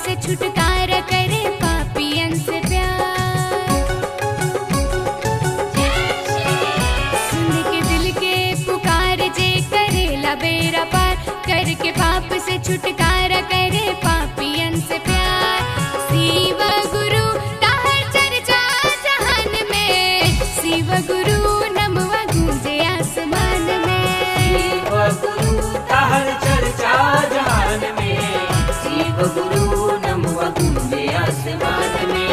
से छुटकारा करे पापियन से प्यार। सुन के दिल के पुकार जे करेला बेड़ा पार, करके पाप से छुटकारा करे पापियन से प्यार। शिव गुरु ताहर चर्चा जहान में, शिव गुरु नमवा गूंजे आसमान में। शिव गुरु ताहर चर्चा जहान में, शिव गुरु नमवा गूंजे आसमान में।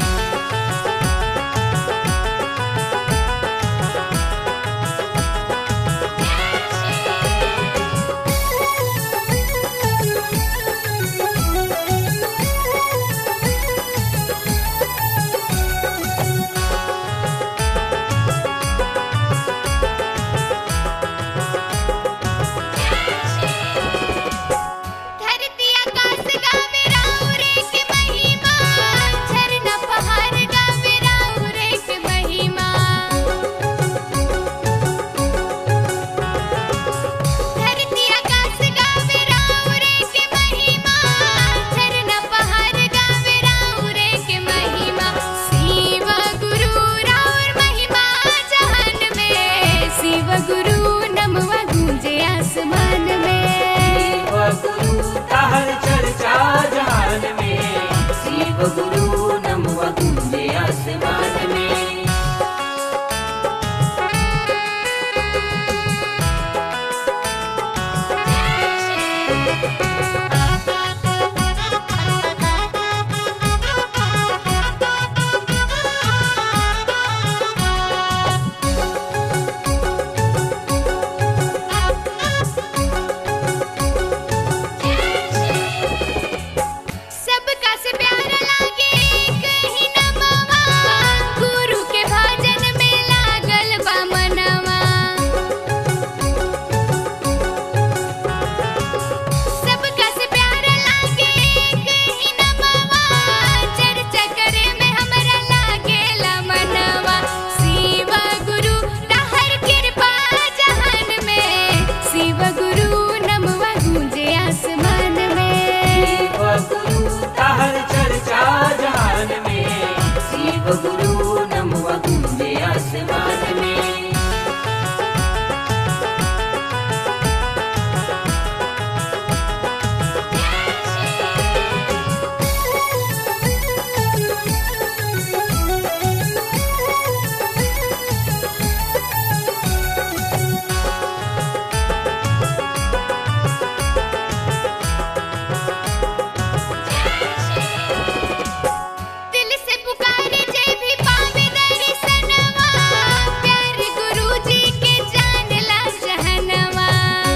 धरती आकाश गावे राव रे के महिमा, झरना पहाड़ गावे राव रे के महिमा। धरती आकाश गावे राव रे के महिमा, झरना पहाड़ गावे राव रे के महिमा। शिव गुरु राव महिमा जहान में, शिव गुरु नमवा गूंजे आसमान में। शिव गुरु ताहर चर्चा जहान में, शिव गुरु नमवा गूंजे आसमान में। सबका से प्यारा लागे कहीं नमवा, गुरु के भजन में लागल बा मनवा। सबका से प्यारा लागे कहीं नमवा, चर्चा करे में हमरा लागेला मनवा। शिव गुरु ताहर कृपा जहान में, शिव गुरु नमवा गूंजे आसमान में। शिव गुरु ताहर चर्चा जहान में, शिव गुरु नमवा गूंजे आसमान में। दिल से पुकारे जय भी पावे दर्शनवा, प्यार गुरु जी के जानला जहनवा।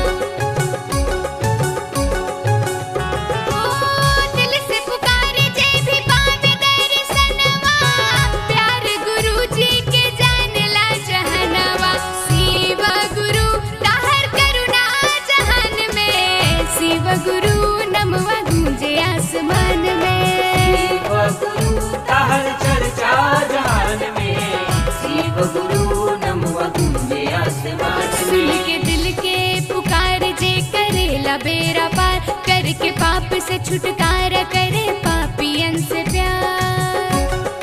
ओ दिल से पुकारे जय भी पावे दर्शनवा, प्यार गुरु जी के जानला जहनवा। शिव गुरु ताहर करुणा जहान में, शिव गुरु नमवा गूंजे आसमान में। शिव गुरु ताहर चर्चा जहान में, शिव गुरु नमवा गूंजे आसमान सुन में। के दिल के पुकार जे करेला बेड़ा पार, करके पाप से छुटकारा करे पापियन से प्यार।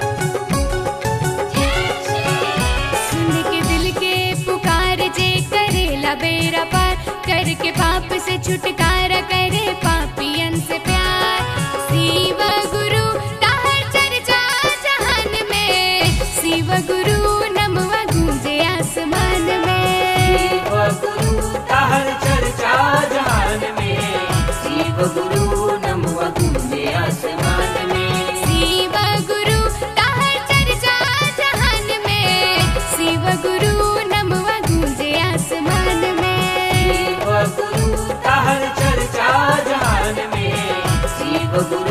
सुन के दिल के पुकार जे करेला बेड़ा पार, करके पाप से छुटकारा करे पापियन से प्यार। शिव गुरु ताहर चर्चा जहान में, शिव गुरु नमवा गूंजे आसमान में। शिव गुरु ताहर चर्चा जहान में, शिव गुरु नमवा गूंजे आसमान में। शिव गुरु ताहर चर्चा जहान में, शिव गुरु नमवा गूंजे आसमान में। शिव गुरु ताहर चर्चा जहान में, शिव गुरु